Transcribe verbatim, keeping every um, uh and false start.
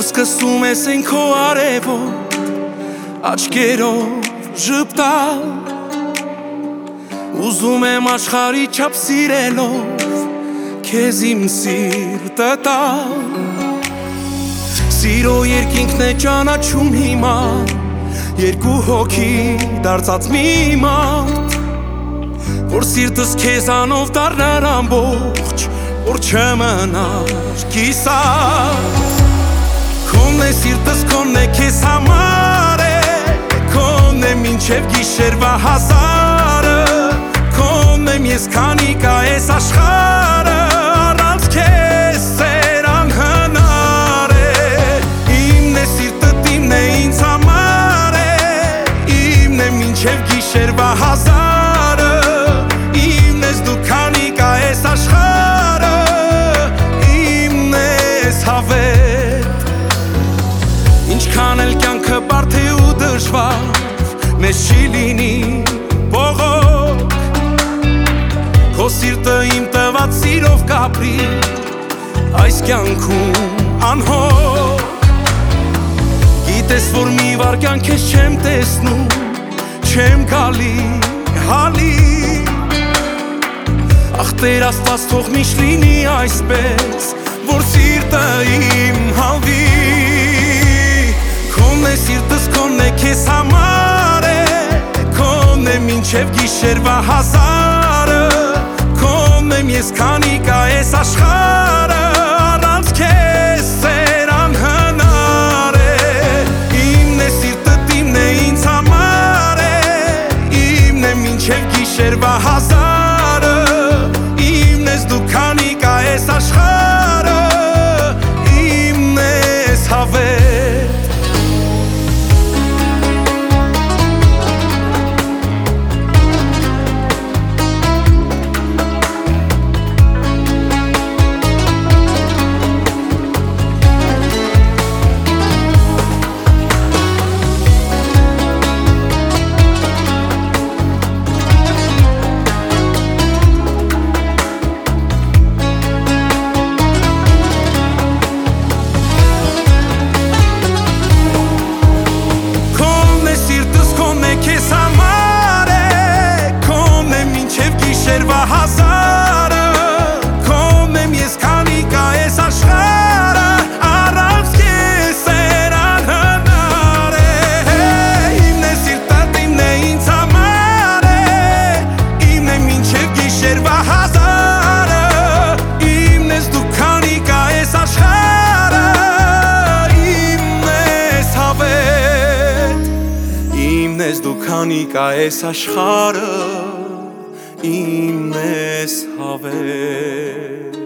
սկսում ես են քո արևոտ աչքերով ժպտալ Ուզում եմ աշխարհի չափ սիրելով քեզ իմ սիրտը տալ Սիրո երկինքն է ճանաչում հիմա Երկու հոգի դարձած մի մարդ Որ սիրտս քեզանով դառնար ամբողջ Որ չմնար կիսատ Քոնն է սիրտս քոնն է քեզ համար է Քոնն է մինչև գիշերվա հազարը Քոնն եմ ես քանի կա ես աշխարհը Առանց քեզ սեր անհնար է Իմն է սիրտդ իմն է ինձ համար է Իմն է մինչև գիշերվա հազարը Իմն ես դու քանի կա ես աշխարհը Իմն ես հավետ Ինչքան էլ կյանքը բարդ է ու դժվար Մեզ չի լինի բողոք Քո սիրտը իմ տված սիրով կապրի Այս կյանքում անհոգ Գիտես որ մի վարկյան քեզ չեմ տեսնում Չեմ գալի հալի Ախ Տեր Աստված թող միշտ լինի այսպես Որ սիրտը իմ հանվի Քոնն է սիրտս քոնն է քեզ համար է Քոնն է մինչև գիշերվա հազարը Քոնն եմ ես քանի կա ես աշխարհը Առանց քեզ սեր անհնար է Իմն է սիրտդ իմն է ինձ համար է Իմն է մինչև գիշերվա հազարը Իմն ես դու քանի կա ես աշխարհը Իմն ես հավետ Ես դու քանի կա ես աշխարհը Իմն ես հավետ